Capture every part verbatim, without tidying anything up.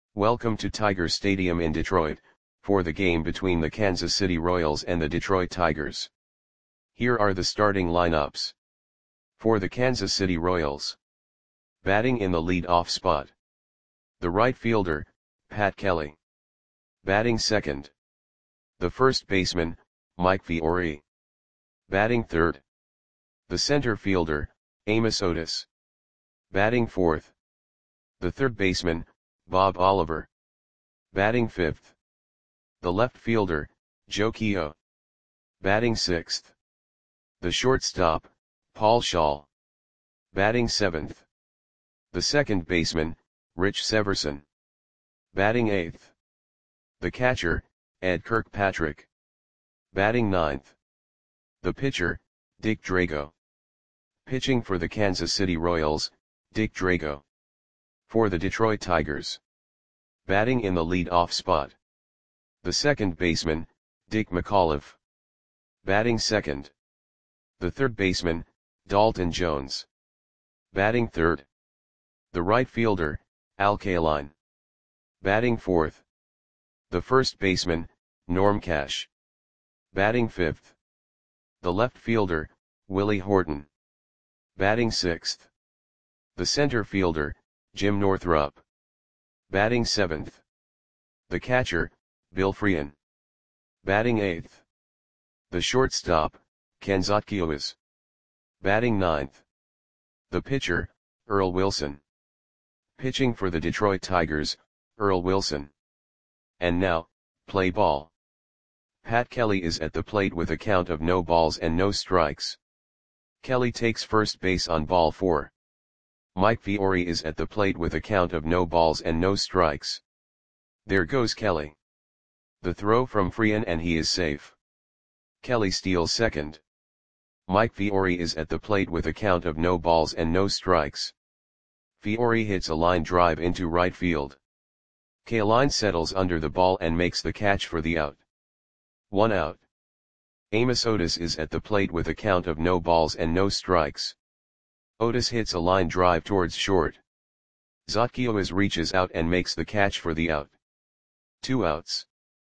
Welcome to Tiger Stadium in Detroit, for the game between the Kansas City Royals and the Detroit Tigers. Here are the starting lineups. For the Kansas City Royals. Batting in the lead-off spot. The right fielder, Pat Kelly. Batting second. The first baseman, Mike Fiore. Batting third. The center fielder, Amos Otis. Batting fourth. The third baseman, Bob Oliver. Batting fifth. The left fielder, Joe Keough. Batting sixth. The shortstop, Paul Schaal. Batting seventh. The second baseman, Rich Severson. Batting eighth. The catcher, Ed Kirkpatrick. Batting ninth. The pitcher, Dick Drago. Pitching for the Kansas City Royals, Dick Drago. For the Detroit Tigers. Batting in the lead-off spot. The second baseman, Dick McAuliffe. Batting second. The third baseman, Dalton Jones. Batting third. The right fielder, Al Kaline. Batting fourth. The first baseman, Norm Cash. Batting fifth. The left fielder, Willie Horton. Batting sixth. The center fielder, Jim Northrup. Batting seventh. The catcher, Bill Freehan. Batting eighth. The shortstop, Ken Zotkiewicz. Batting ninth. The pitcher, Earl Wilson. Pitching for the Detroit Tigers, Earl Wilson. And now, play ball. Pat Kelly is at the plate with a count of no balls and no strikes. Kelly takes first base on ball four. Mike Fiore is at the plate with a count of no balls and no strikes. There goes Kelly. The throw from Freehan and he is safe. Kelly steals second. Mike Fiore is at the plate with a count of no balls and no strikes. Fiore hits a line drive into right field. Kaline settles under the ball and makes the catch for the out. One out. Amos Otis is at the plate with a count of no balls and no strikes. Otis hits a line drive towards short. Zotkiewicz reaches out and makes the catch for the out. Two outs.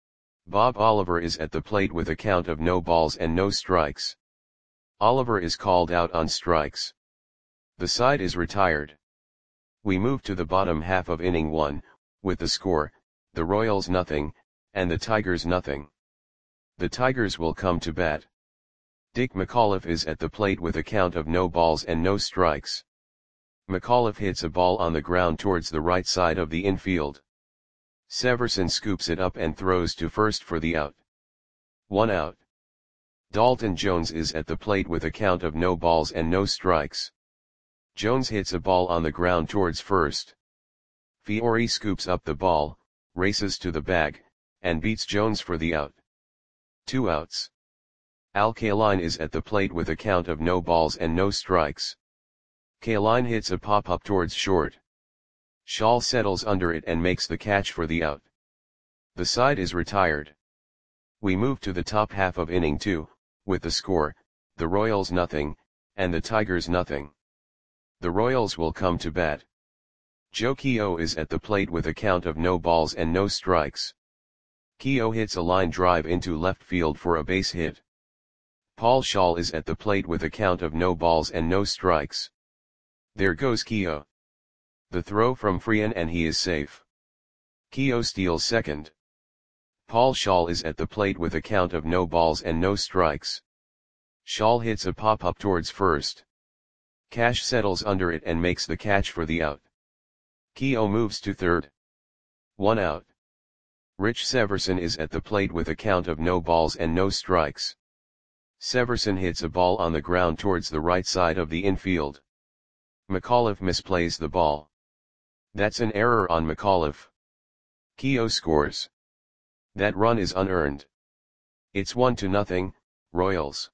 Bob Oliver is at the plate with a count of no balls and no strikes. Oliver is called out on strikes. The side is retired. We move to the bottom half of inning one, with the score, the Royals nothing, and the Tigers nothing. The Tigers will come to bat. Dick McAuliffe is at the plate with a count of no balls and no strikes. McAuliffe hits a ball on the ground towards the right side of the infield. Severson scoops it up and throws to first for the out. One out. Dalton Jones is at the plate with a count of no balls and no strikes. Jones hits a ball on the ground towards first. Fiore scoops up the ball, races to the bag, and beats Jones for the out. Two outs. Al Kaline is at the plate with a count of no balls and no strikes. Kaline hits a pop-up towards short. Schaal settles under it and makes the catch for the out. The side is retired. We move to the top half of inning two, with the score, the Royals nothing, and the Tigers nothing. The Royals will come to bat. Joe Keough is at the plate with a count of no balls and no strikes. Keough hits a line drive into left field for a base hit. Paul Schaal is at the plate with a count of no balls and no strikes. There goes Keough. The throw from Freehan and he is safe. Keough steals second. Paul Schaal is at the plate with a count of no balls and no strikes. Schaal hits a pop-up towards first. Cash settles under it and makes the catch for the out. Keough moves to third. One out. Rich Severson is at the plate with a count of no balls and no strikes. Severson hits a ball on the ground towards the right side of the infield. McAuliffe misplays the ball. That's an error on McAuliffe. Keough scores. That run is unearned. It's one to nothing, Royals.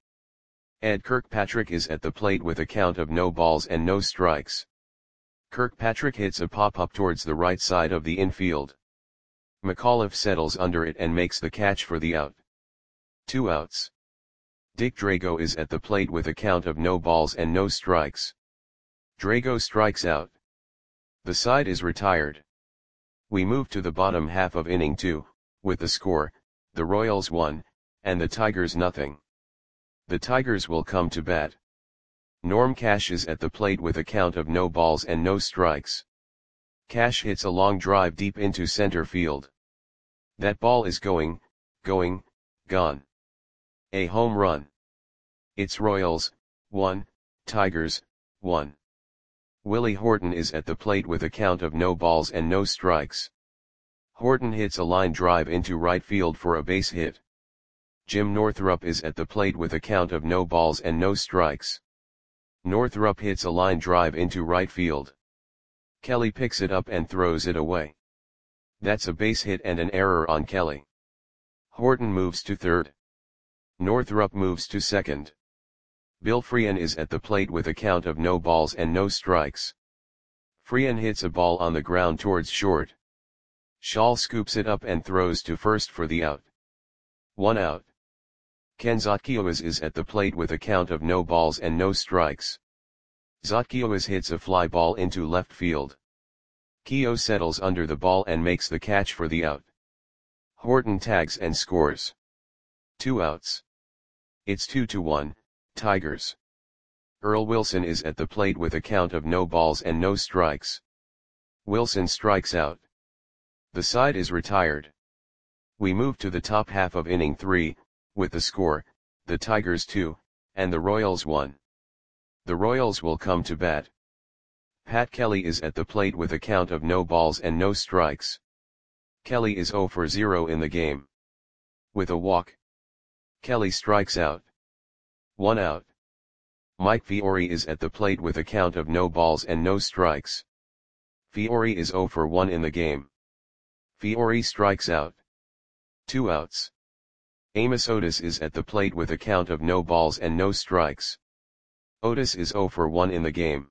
Ed Kirkpatrick is at the plate with a count of no balls and no strikes. Kirkpatrick hits a pop-up towards the right side of the infield. McAuliffe settles under it and makes the catch for the out. Two outs. Dick Drago is at the plate with a count of no balls and no strikes. Drago strikes out. The side is retired. We move to the bottom half of inning two, with the score, the Royals one, and the Tigers nothing. The Tigers will come to bat. Norm Cash is at the plate with a count of no balls and no strikes. Cash hits a long drive deep into center field. That ball is going, going, gone. A home run. It's Royals, one, Tigers, one. Willie Horton is at the plate with a count of no balls and no strikes. Horton hits a line drive into right field for a base hit. Jim Northrup is at the plate with a count of no balls and no strikes. Northrup hits a line drive into right field. Kelly picks it up and throws it away. That's a base hit and an error on Kelly. Horton moves to third. Northrup moves to second. Bill Freehan is at the plate with a count of no balls and no strikes. Freehan hits a ball on the ground towards short. Shaw scoops it up and throws to first for the out. One out. Ken Zotkiewicz is at the plate with a count of no balls and no strikes. Zotkiewicz hits a fly ball into left field. Keogh settles under the ball and makes the catch for the out. Horton tags and scores. Two outs. It's two to one, Tigers. Earl Wilson is at the plate with a count of no balls and no strikes. Wilson strikes out. The side is retired. We move to the top half of inning three, with the score, the Tigers two, and the Royals one. The Royals will come to bat. Pat Kelly is at the plate with a count of no balls and no strikes. Kelly is zero for zero in the game. With a walk, Kelly strikes out. One out. Mike Fiore is at the plate with a count of no balls and no strikes. Fiore is zero for one in the game. Fiore strikes out. Two outs. Amos Otis is at the plate with a count of no balls and no strikes. Otis is zero for one in the game.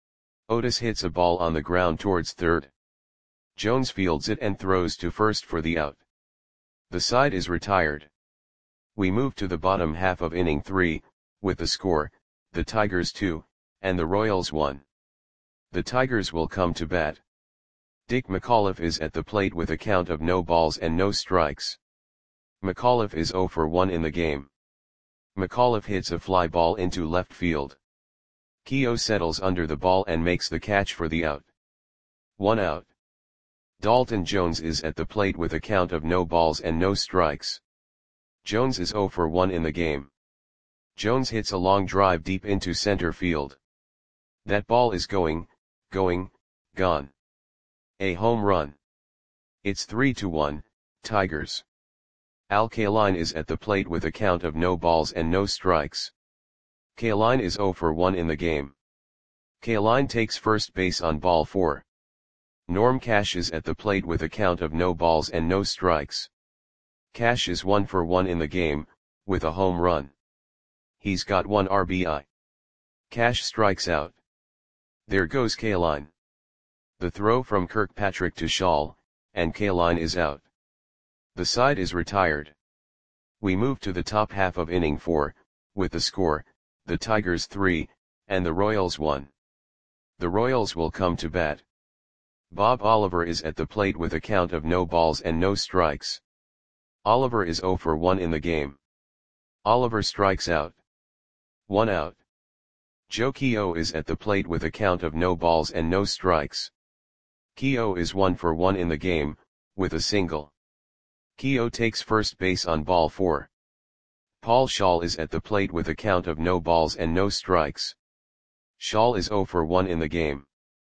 Otis hits a ball on the ground towards third. Jones fields it and throws to first for the out. The side is retired. We move to the bottom half of inning three, with the score, the Tigers two, and the Royals one. The Tigers will come to bat. Dick McAuliffe is at the plate with a count of no balls and no strikes. McAuliffe is zero for one in the game. McAuliffe hits a fly ball into left field. Keogh settles under the ball and makes the catch for the out. One out. Dalton Jones is at the plate with a count of no balls and no strikes. Jones is zero for one in the game. Jones hits a long drive deep into center field. That ball is going, going, gone. A home run. It's three to one, Tigers. Al Kaline is at the plate with a count of no balls and no strikes. Kaline is zero for one in the game. Kaline takes first base on ball four. Norm Cash is at the plate with a count of no balls and no strikes. Cash is one for one in the game, with a home run. He's got one R B I. Cash strikes out. There goes Kaline. The throw from Kirkpatrick to Shaw, and Kaline is out. The side is retired. We move to the top half of inning four, with the score, the Tigers three, and the Royals one. The Royals will come to bat. Bob Oliver is at the plate with a count of no balls and no strikes. Oliver is zero for one in the game. Oliver strikes out. One out. Joe Keogh is at the plate with a count of no balls and no strikes. Keogh is one for one in the game, with a single. Keogh takes first base on ball four. Paul Shaw is at the plate with a count of no balls and no strikes. Shaw is zero for one in the game.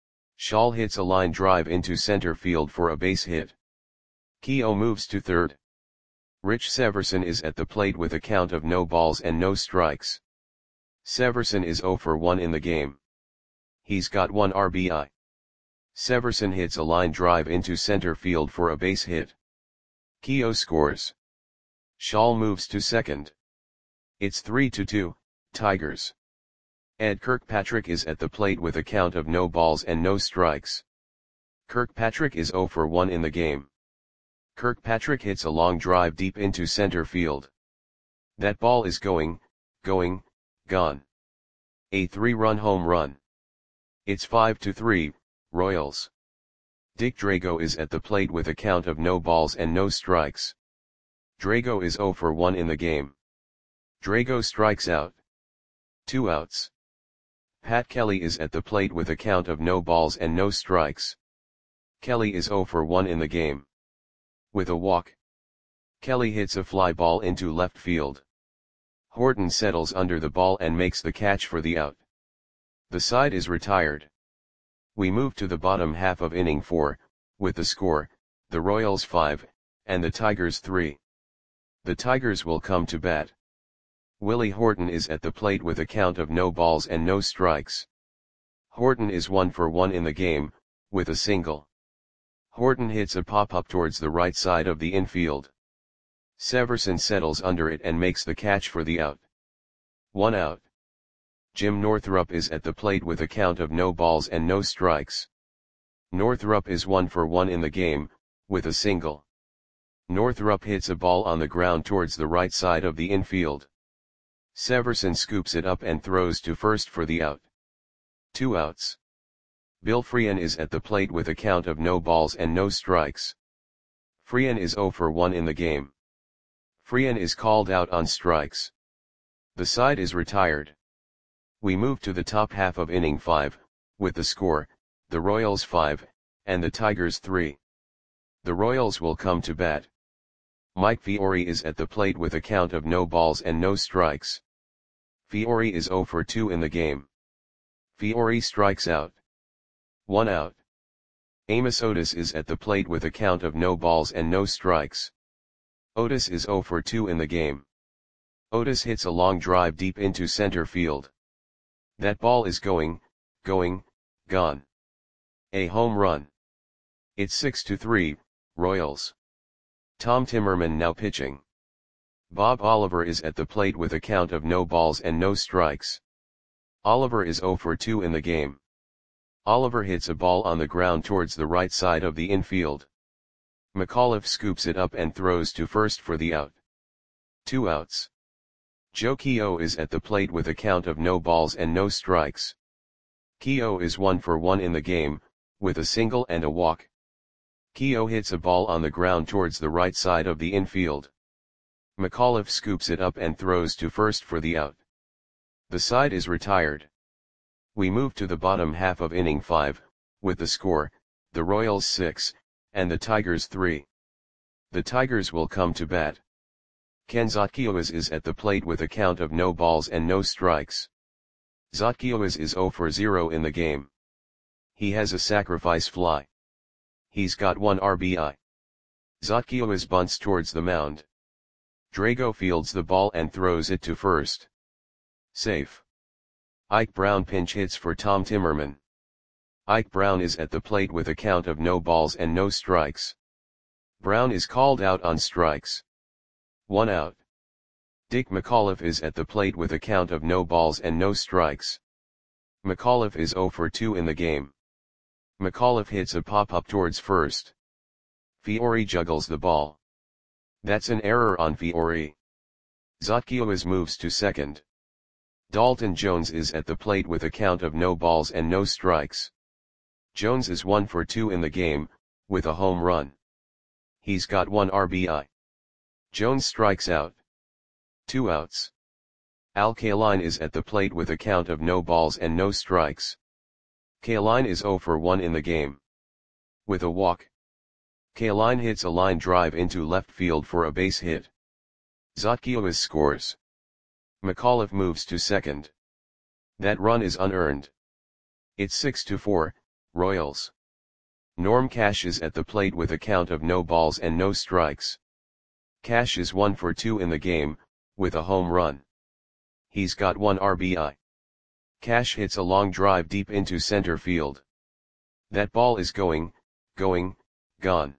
Shaw hits a line drive into center field for a base hit. Keogh moves to third. Rich Severson is at the plate with a count of no balls and no strikes. Severson is zero for one in the game. He's got one R B I. Severson hits a line drive into center field for a base hit. Keogh scores. Shaw moves to second. It's three to two, Tigers. Ed Kirkpatrick is at the plate with a count of no balls and no strikes. Kirkpatrick is zero for one in the game. Kirkpatrick hits a long drive deep into center field. That ball is going, going, gone. A three-run home run. It's five to three, Royals. Dick Drago is at the plate with a count of no balls and no strikes. Drago is zero for one in the game. Drago strikes out. Two outs. Pat Kelly is at the plate with a count of no balls and no strikes. Kelly is zero for one in the game. With a walk, Kelly hits a fly ball into left field. Horton settles under the ball and makes the catch for the out. The side is retired. We move to the bottom half of inning four, with the score, the Royals five, and the Tigers three. The Tigers will come to bat. Willie Horton is at the plate with a count of no balls and no strikes. Horton is one for one in the game, with a single. Horton hits a pop-up towards the right side of the infield. Severson settles under it and makes the catch for the out. One out. Jim Northrup is at the plate with a count of no balls and no strikes. Northrup is one for one in the game, with a single. Northrup hits a ball on the ground towards the right side of the infield. Severson scoops it up and throws to first for the out. Two outs. Bill Freehan is at the plate with a count of no balls and no strikes. Freehan is zero for one in the game. Freehan is called out on strikes. The side is retired. We move to the top half of inning five, with the score, the Royals five, and the Tigers three. The Royals will come to bat. Mike Fiore is at the plate with a count of no balls and no strikes. Fiore is zero for two in the game. Fiore strikes out. One out. Amos Otis is at the plate with a count of no balls and no strikes. Otis is zero for two in the game. Otis hits a long drive deep into center field. That ball is going, going, gone. A home run. It's six to three, Royals. Tom Timmerman now pitching. Bob Oliver is at the plate with a count of no balls and no strikes. Oliver is zero for two in the game. Oliver hits a ball on the ground towards the right side of the infield. McAuliffe scoops it up and throws to first for the out. Two outs. Joe Keough is at the plate with a count of no balls and no strikes. Keough is one for one in the game, with a single and a walk. Keough hits a ball on the ground towards the right side of the infield. McAuliffe scoops it up and throws to first for the out. The side is retired. We move to the bottom half of inning five, with the score, the Royals six, and the Tigers three. The Tigers will come to bat. Ken Zotkiewicz is at the plate with a count of no balls and no strikes. Zotkiewicz is zero for zero in the game. He has a sacrifice fly. He's got one R B I. Zotkiewicz bunts towards the mound. Drago fields the ball and throws it to first. Safe. Ike Brown pinch hits for Tom Timmerman. Ike Brown is at the plate with a count of no balls and no strikes. Brown is called out on strikes. One out. Dick McAuliffe is at the plate with a count of no balls and no strikes. McAuliffe is zero for two in the game. McAuliffe hits a pop-up towards first. Fiore juggles the ball. That's an error on Fiore. Zotkiewicz moves to second. Dalton Jones is at the plate with a count of no balls and no strikes. Jones is one for two in the game, with a home run. He's got one R B I. Jones strikes out. Two outs. Al Kaline is at the plate with a count of no balls and no strikes. Kaline is zero for one in the game. With a walk, Kaline hits a line drive into left field for a base hit. Zotkiewicz scores. McAuliffe moves to second. That run is unearned. It's six to four, Royals. Norm Cash is at the plate with a count of no balls and no strikes. Cash is one for two in the game, with a home run. He's got one R B I. Cash hits a long drive deep into center field. That ball is going, going, gone.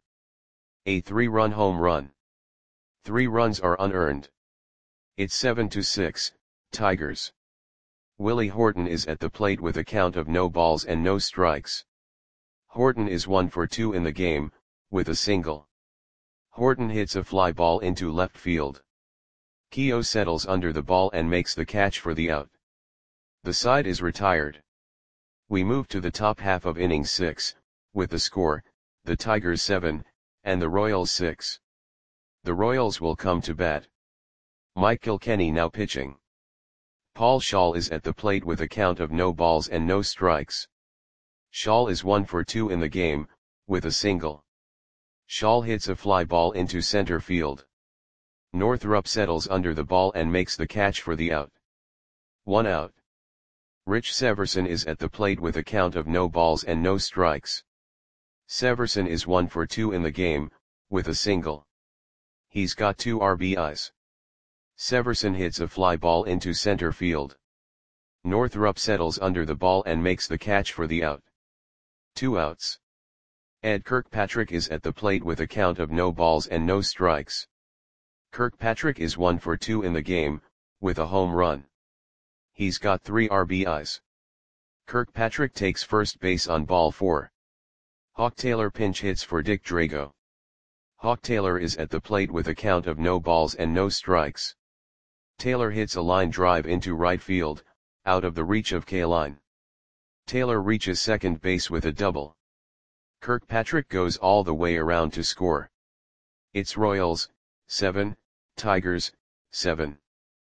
A three-run home run. Three runs are unearned. It's seven to six, Tigers. Willie Horton is at the plate with a count of no balls and no strikes. Horton is one for two in the game, with a single. Horton hits a fly ball into left field. Keough settles under the ball and makes the catch for the out. The side is retired. We move to the top half of inning six, with the score, the Tigers seven, and the Royals six. The Royals will come to bat. Mike Kilkenny now pitching. Paul Shaw is at the plate with a count of no balls and no strikes. Shaw is one for two in the game, with a single. Shaw hits a fly ball into center field. Northrup settles under the ball and makes the catch for the out. One out. Rich Severson is at the plate with a count of no balls and no strikes. Severson is one for two in the game, with a single. He's got two R B Is. Severson hits a fly ball into center field. Northrup settles under the ball and makes the catch for the out. Two outs. Ed Kirkpatrick is at the plate with a count of no balls and no strikes. Kirkpatrick is one for two in the game, with a home run. He's got three R B Is. Kirkpatrick takes first base on ball four. Hawk Taylor pinch hits for Dick Drago. Hawk Taylor is at the plate with a count of no balls and no strikes. Taylor hits a line drive into right field, out of the reach of Kaline. Taylor reaches second base with a double. Kirkpatrick goes all the way around to score. It's Royals, seven, Tigers, seven.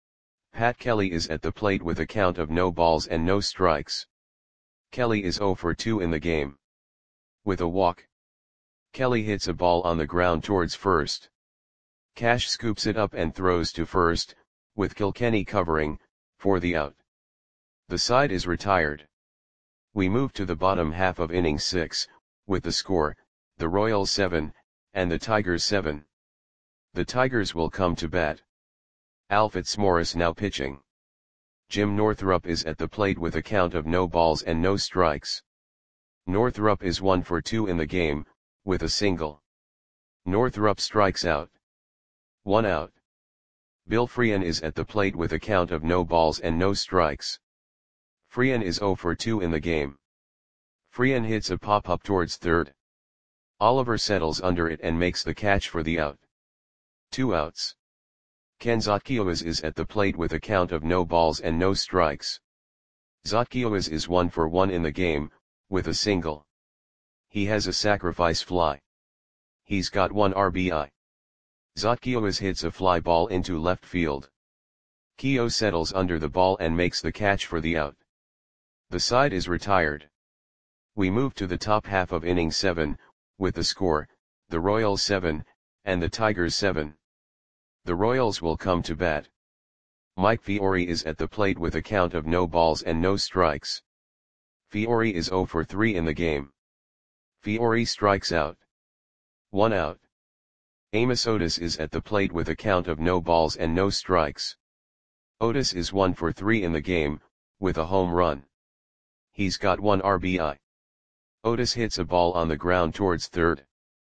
Pat Kelly is at the plate with a count of no balls and no strikes. Kelly is zero for two in the game. With a walk. Kelly hits a ball on the ground towards first. Cash scoops it up and throws to first, with Kilkenny covering, for the out. The side is retired. We move to the bottom half of inning six, with the score, the Royals seven, and the Tigers seven. The Tigers will come to bat. Al Fitzmaurice now pitching. Jim Northrup is at the plate with a count of no balls and no strikes. Northrup is one for two in the game, with a single. Northrup strikes out. One out. Bill Freehan is at the plate with a count of no balls and no strikes. Freehan is zero for two in the game. Freehan hits a pop-up towards third. Oliver settles under it and makes the catch for the out. Two outs. Ken Zotkiewicz is at the plate with a count of no balls and no strikes. Zotkiewicz is one for one in the game, with a single. He has a sacrifice fly. He's got one R B I. Zotkiewicz hits a fly ball into left field. Keogh settles under the ball and makes the catch for the out. The side is retired. We move to the top half of inning seven, with the score, the Royals seven, and the Tigers seven. The Royals will come to bat. Mike Fiore is at the plate with a count of no balls and no strikes. Fiore is zero for three in the game. Fiore strikes out. One out. Amos Otis is at the plate with a count of no balls and no strikes. Otis is one for three in the game, with a home run. He's got one R B I. Otis hits a ball on the ground towards third.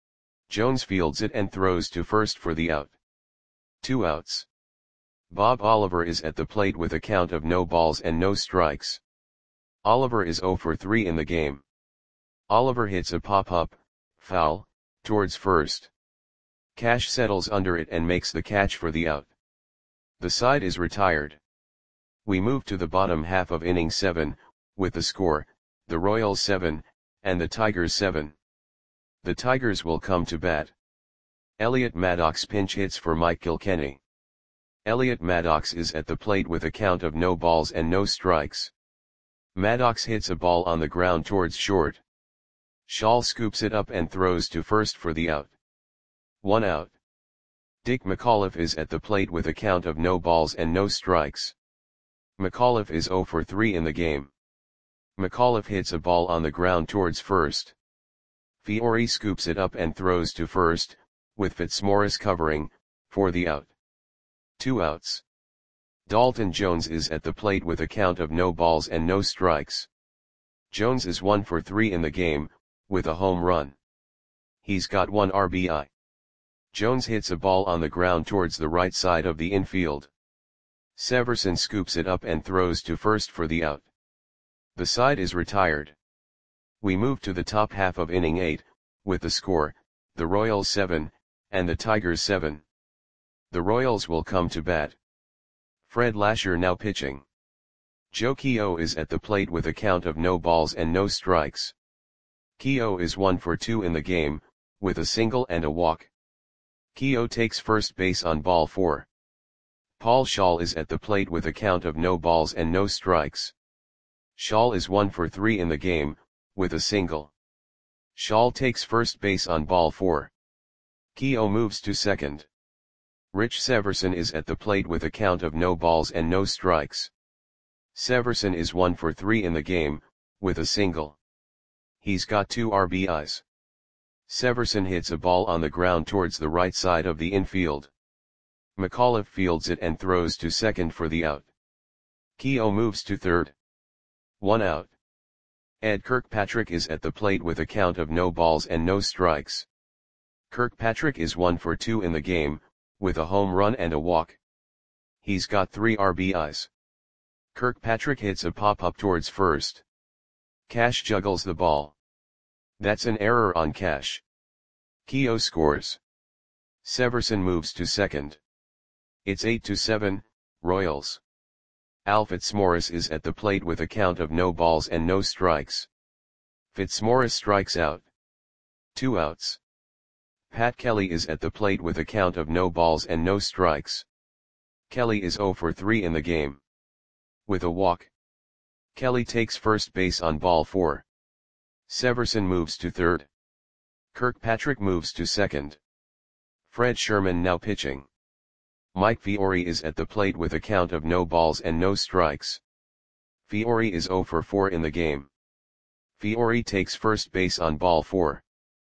Jones fields it and throws to first for the out. Two outs. Bob Oliver is at the plate with a count of no balls and no strikes. Oliver is zero for three in the game. Oliver hits a pop-up, foul, towards first. Cash settles under it and makes the catch for the out. The side is retired. We move to the bottom half of inning seven, with the score, the Royals seven, and the Tigers seven. The Tigers will come to bat. Elliot Maddox pinch hits for Mike Kilkenny. Elliot Maddox is at the plate with a count of no balls and no strikes. Maddox hits a ball on the ground towards short. Shaw scoops it up and throws to first for the out. One out. Dick McAuliffe is at the plate with a count of no balls and no strikes. McAuliffe is zero for three in the game. McAuliffe hits a ball on the ground towards first. Fiore scoops it up and throws to first, with Fitzmaurice covering, for the out. Two outs. Dalton Jones is at the plate with a count of no balls and no strikes. Jones is one for three in the game, with a home run. He's got one R B I. Jones hits a ball on the ground towards the right side of the infield. Severson scoops it up and throws to first for the out. The side is retired. We move to the top half of inning eight, with the score, the Royals seven, and the Tigers seven. The Royals will come to bat. Fred Lasher now pitching. Joe Keogh is at the plate with a count of no balls and no strikes. Kyo is one for two in the game, with a single and a walk. Kyo takes first base on ball four. Paul Schall is at the plate with a count of no balls and no strikes. Schall is one for three in the game, with a single. Schall takes first base on ball four. Kyo moves to second. Rich Severson is at the plate with a count of no balls and no strikes. Severson is one for three in the game, with a single. He's got two R B Is. Severson hits a ball on the ground towards the right side of the infield. McAuliffe fields it and throws to second for the out. Kyo moves to third. One out. Ed Kirkpatrick is at the plate with a count of no balls and no strikes. Kirkpatrick is one for two in the game, with a home run and a walk. He's got three R B Is. Kirkpatrick hits a pop-up towards first. Cash juggles the ball. That's an error on Cash. Kyo scores. Severson moves to second. It's eight to seven, Royals. Al Fitzmaurice is at the plate with a count of no balls and no strikes. Fitzmaurice strikes out. Two outs. Pat Kelly is at the plate with a count of no balls and no strikes. Kelly is zero for three in the game. With a walk. Kelly takes first base on ball four. Severson moves to third. Kirkpatrick moves to second. Fred Sherman now pitching. Mike Fiore is at the plate with a count of no balls and no strikes. Fiore is zero for four in the game. Fiore takes first base on ball four.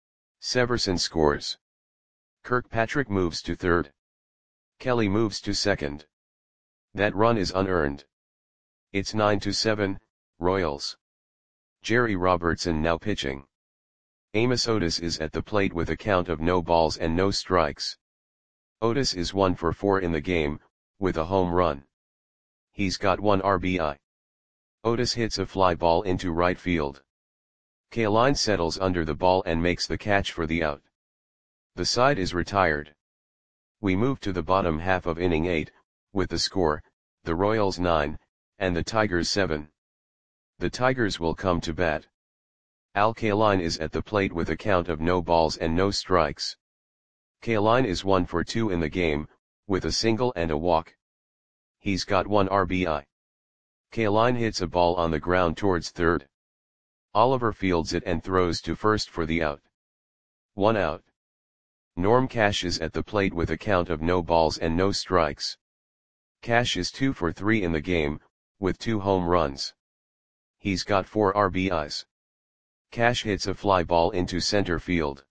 Severson scores. Kirkpatrick moves to third. Kelly moves to second. That run is unearned. It's nine to seven, Royals. Jerry Robertson now pitching. Amos Otis is at the plate with a count of no balls and no strikes. Otis is one for four in the game, with a home run. He's got one R B I. Otis hits a fly ball into right field. Kaline settles under the ball and makes the catch for the out. The side is retired. We move to the bottom half of inning eight, with the score, the Royals nine, and the Tigers seven. The Tigers will come to bat. Al Kaline is at the plate with a count of no balls and no strikes. Kaline is one for two in the game, with a single and a walk. He's got one R B I. Kaline hits a ball on the ground towards third. Oliver fields it and throws to first for the out. One out. Norm Cash is at the plate with a count of no balls and no strikes. Cash is two for three in the game, with two home runs. He's got four R B Is. Cash hits a fly ball into center field.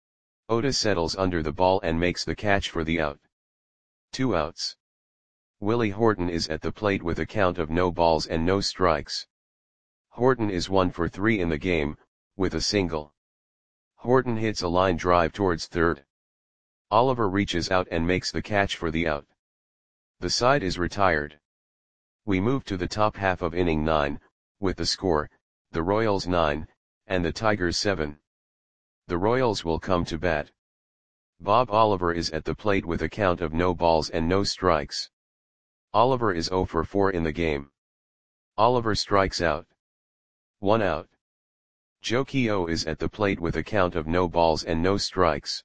Otis settles under the ball and makes the catch for the out. Two outs. Willie Horton is at the plate with a count of no balls and no strikes. Horton is one for three in the game, with a single. Horton hits a line drive towards third. Oliver reaches out and makes the catch for the out. The side is retired. We move to the top half of inning nine, with the score, the Royals nine, and the Tigers seven. The Royals will come to bat. Bob Oliver is at the plate with a count of no balls and no strikes. Oliver is zero for four in the game. Oliver strikes out. One out. Joe Kyo is at the plate with a count of no balls and no strikes.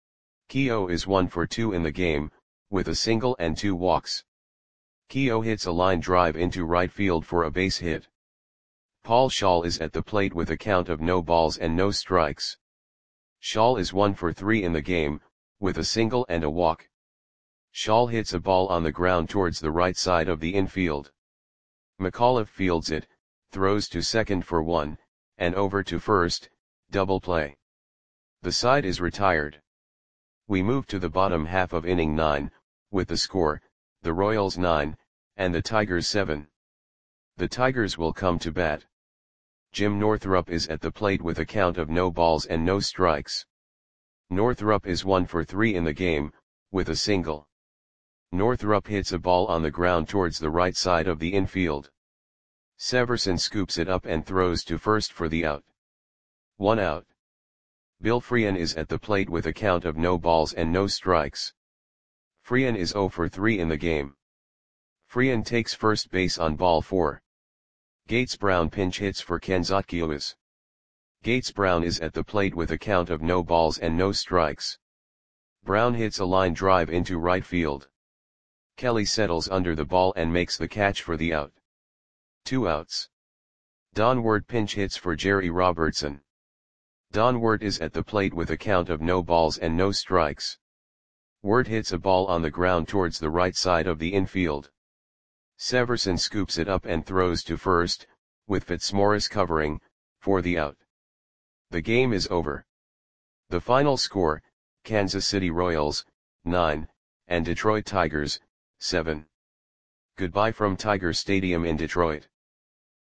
Kyo is one for two in the game, with a single and two walks. Kyo hits a line drive into right field for a base hit. Paul Schall is at the plate with a count of no balls and no strikes. Schall is one for three in the game, with a single and a walk. Schall hits a ball on the ground towards the right side of the infield. McAuliffe fields it, throws to second for one, and over to first, double play. The side is retired. We move to the bottom half of inning nine, with the score, the Royals nine, and the Tigers seven. The Tigers will come to bat. Jim Northrup is at the plate with a count of no balls and no strikes. Northrup is one for three in the game, with a single. Northrup hits a ball on the ground towards the right side of the infield. Severson scoops it up and throws to first for the out. One out. Bill Freehan is at the plate with a count of no balls and no strikes. Freehan is zero for three in the game. Freehan takes first base on ball four. Gates Brown pinch hits for Ken Zotkiewicz. Gates Brown is at the plate with a count of no balls and no strikes. Brown hits a line drive into right field. Kelly settles under the ball and makes the catch for the out. Two outs. Don Wert pinch hits for Jerry Robertson. Don Wert is at the plate with a count of no balls and no strikes. Wert hits a ball on the ground towards the right side of the infield. Severson scoops it up and throws to first, with Fitzmaurice covering, for the out. The game is over. The final score, Kansas City Royals, nine, and Detroit Tigers, seven. Goodbye from Tiger Stadium in Detroit.